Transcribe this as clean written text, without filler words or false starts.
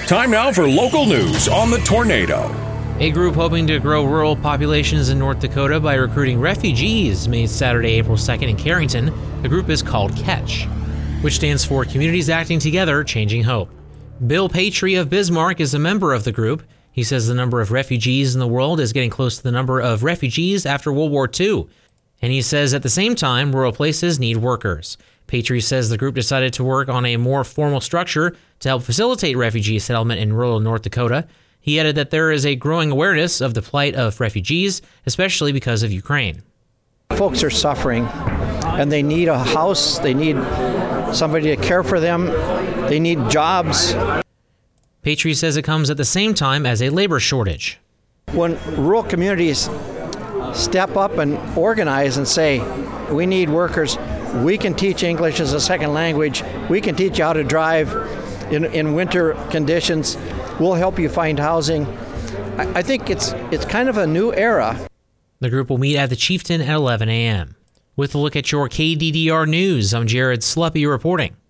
Time now for local news on the Tornado. A group hoping to grow rural populations in North Dakota by recruiting refugees made Saturday, April 2nd in Carrington. The group is called CATCH, which stands for Communities Acting Together, Changing Hope. Bill Patry of Bismarck is a member of the group. He says the number of refugees in the world is getting close to the number of refugees after World War II. And he says at the same time, rural places need workers. Patry says the group decided to work on a more formal structure to help facilitate refugee settlement in rural North Dakota. He added that there is a growing awareness of the plight of refugees, especially because of Ukraine. Folks are suffering, and they need a house, they need somebody to care for them, they need jobs. Patry says it comes at the same time as a labor shortage. When rural communities step up and organize and say, we need workers, we can teach English as a second language, we can teach you how to drive in winter conditions, we'll help you find housing. I think it's kind of a new era. The group will meet at the Chieftain at 11 a.m. With a look at your KDDR news, I'm Jared Sluppy reporting.